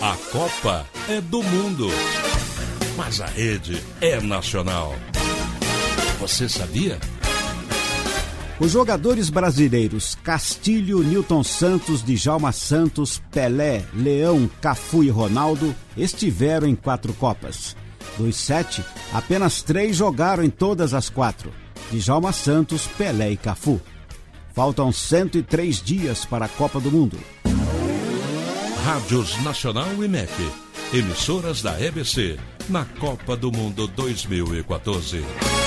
A Copa é do mundo, mas a rede é nacional. Você sabia? Os jogadores brasileiros Castilho, Nilton Santos, Djalma Santos, Pelé, Leão, Cafu e Ronaldo estiveram em 4 Copas. Dos 7, apenas 3 jogaram em todas as 4. Djalma Santos, Pelé e Cafu. Faltam 103 dias para a Copa do Mundo. Rádios Nacional e MEC, emissoras da EBC, na Copa do Mundo 2014.